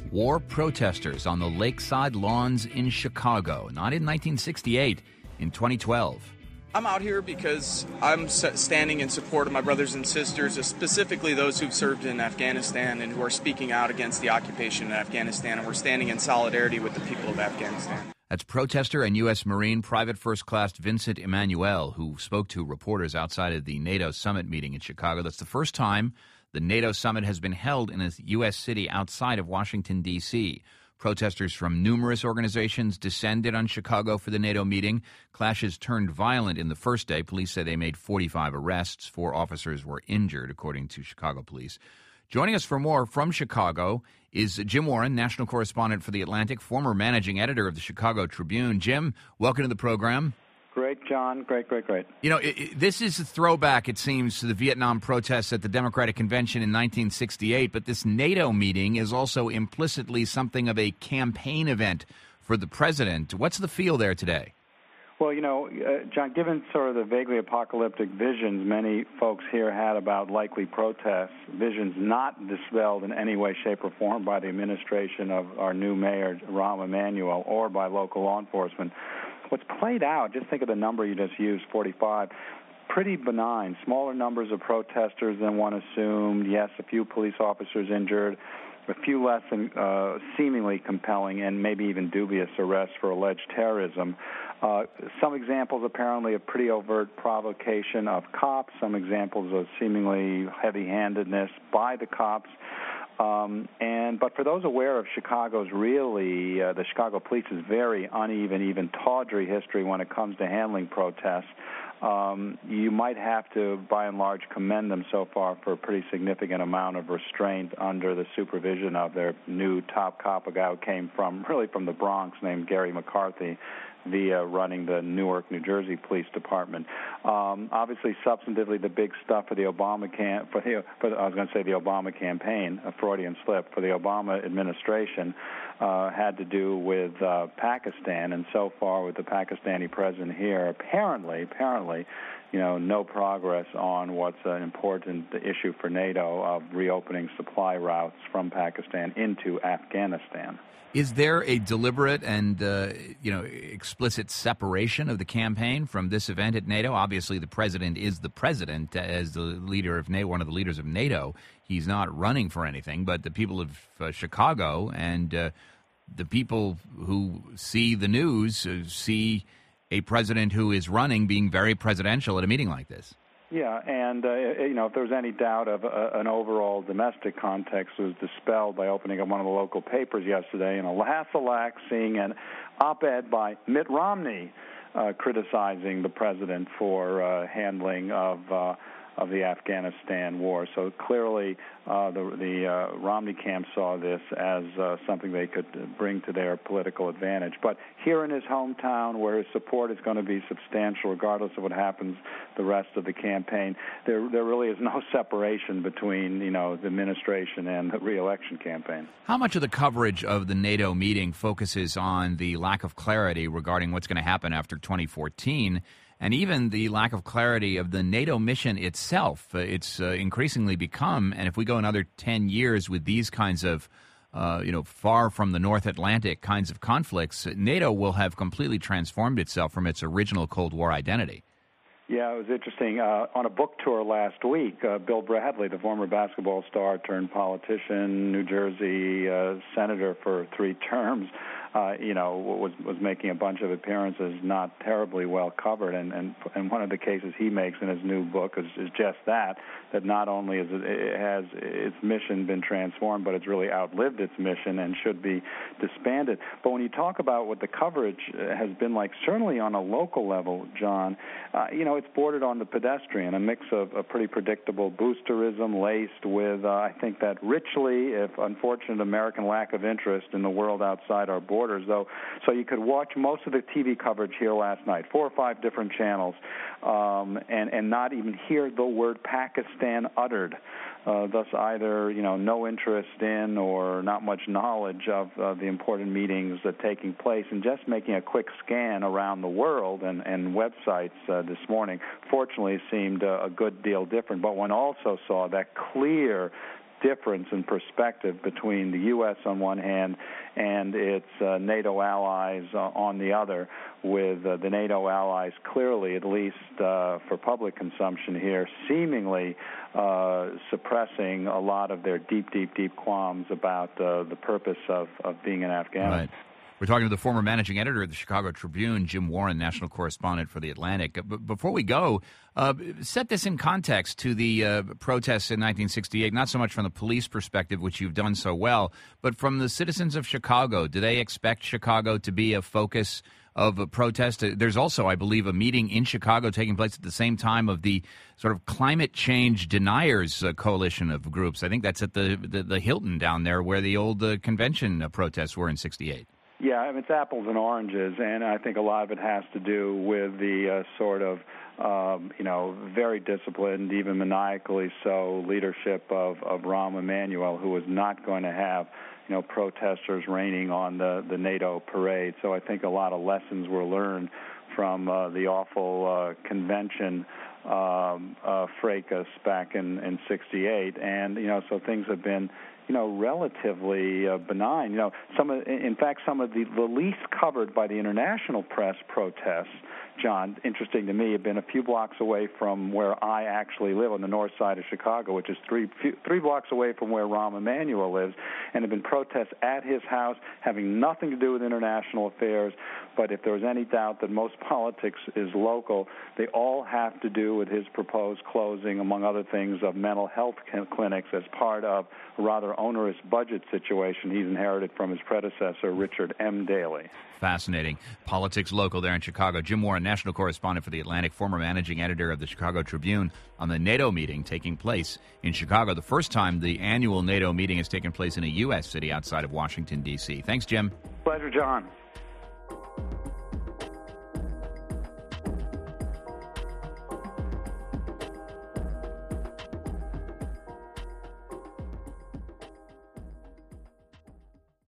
War protesters on the lakeside lawns in Chicago, not in 1968, in 2012. I'm out here because I'm standing in support of my brothers and sisters, specifically those who've served in Afghanistan and who are speaking out against the occupation in Afghanistan, and we're standing in solidarity with the people of Afghanistan. That's protester and U.S. Marine Private First Class Vincent Emanuel, who spoke to reporters outside of the NATO summit meeting in Chicago. That's the first time the NATO summit has been held in a U.S. city outside of Washington, D.C. Protesters from numerous organizations descended on Chicago for the NATO meeting. Clashes turned violent in the first day. Police say they made 45 arrests. 4 officers were injured, according to Chicago police. Joining us for more from Chicago is Jim Warren, national correspondent for The Atlantic, former managing editor of the Chicago Tribune. Jim, welcome to the program. Great, John. Great. You know, this is a throwback, it seems, to the Vietnam protests at the Democratic Convention in 1968, but this NATO meeting is also implicitly something of a campaign event for the president. What's the feel there today? Well, you know, John, given sort of the vaguely apocalyptic visions many folks here had about likely protests, visions not dispelled in any way, shape, or form by the administration of our new mayor, Rahm Emanuel, or by local law enforcement, what's played out, just think of the number you just used, 45, pretty benign. Smaller numbers of protesters than one assumed. Yes, a few police officers injured, a few less seemingly compelling and maybe even dubious arrests for alleged terrorism. Some examples apparently of pretty overt provocation of cops, some examples of seemingly heavy-handedness by the cops. But for those aware of Chicago's the Chicago police's very uneven, even tawdry history when it comes to handling protests, you might have to, by and large, commend them so far for a pretty significant amount of restraint under the supervision of their new top cop, a guy who came from the Bronx named Gary McCarthy, via running the Newark, New Jersey Police Department. Obviously, substantively, the big stuff for the Obama the Obama campaign, a Freudian slip, for the Obama administration had to do with Pakistan, and so far with the Pakistani president here, apparently, no progress on what's an important issue for NATO of reopening supply routes from Pakistan into Afghanistan. Is there a deliberate and explicit separation of the campaign from this event at NATO? Obviously, the president is the president as the leader of NATO, one of the leaders of NATO. He's not running for anything, but the people of Chicago and the people who see the news see a president who is running being very presidential at a meeting like this. Yeah, and if there was any doubt of an overall domestic context, it was dispelled by opening up one of the local papers yesterday, and alas, seeing an op-ed by Mitt Romney criticizing the president for handling of the Afghanistan war. So clearly, the Romney camp saw this as something they could bring to their political advantage. But here in his hometown, where his support is going to be substantial, regardless of what happens the rest of the campaign, there really is no separation between the administration and the re-election campaign. How much of the coverage of the NATO meeting focuses on the lack of clarity regarding what's going to happen after 2014? And even the lack of clarity of the NATO mission itself. It's increasingly become, and if we go another 10 years with these kinds of, far from the North Atlantic kinds of conflicts, NATO will have completely transformed itself from its original Cold War identity. Yeah, it was interesting. On a book tour last week, Bill Bradley, the former basketball star turned politician, New Jersey senator for 3 terms, was making a bunch of appearances, not terribly well covered. And one of the cases he makes in his new book is just that not only has its mission been transformed, but it's really outlived its mission and should be disbanded. But when you talk about what the coverage has been like, certainly on a local level, John, it's bordered on the pedestrian, a mix of a pretty predictable boosterism laced with, I think, that richly, if unfortunate, American lack of interest in the world outside our borders, though. So you could watch most of the TV coverage here last night, 4 or 5 different channels, and not even hear the word Pakistan uttered. Thus either, no interest in or not much knowledge of the important meetings that are taking place, and just making a quick scan around the world and websites this morning, fortunately, seemed a good deal different. But one also saw that clear difference in perspective between the U.S. on one hand and its NATO allies on the other, with the NATO allies clearly, at least for public consumption here, seemingly suppressing a lot of their deep qualms about the purpose of being in Afghanistan. Right. We're talking to the former managing editor of the Chicago Tribune, Jim Warren, national correspondent for The Atlantic. But before we go, set this in context to the protests in 1968, not so much from the police perspective, which you've done so well, but from the citizens of Chicago. Do they expect Chicago to be a focus of a protest? There's also, I believe, a meeting in Chicago taking place at the same time of the sort of climate change deniers coalition of groups. I think that's at the Hilton down there where the old convention protests were in 68. Yeah, I mean, it's apples and oranges, and I think a lot of it has to do with the sort of, very disciplined, even maniacally so, leadership of Rahm Emanuel, who was not going to have, protesters raining on the NATO parade. So I think a lot of lessons were learned from the awful convention fracas back in 68, and so things have been relatively benign. Some of the least covered by the international press protests, John, interesting to me, have been a few blocks away from where I actually live on the north side of Chicago, which is three blocks away from where Rahm Emanuel lives, and have been protests at his house having nothing to do with international affairs. But if there was any doubt that most politics is local, they all have to do with his proposed closing, among other things, of mental health clinics as part of a rather onerous budget situation he's inherited from his predecessor, Richard M. Daley. Fascinating. Politics local there in Chicago. Jim Warren, national correspondent for The Atlantic, former managing editor of the Chicago Tribune, on the NATO meeting taking place in Chicago. The first time the annual NATO meeting has taken place in a U.S. city outside of Washington, D.C. Thanks, Jim. Pleasure, John.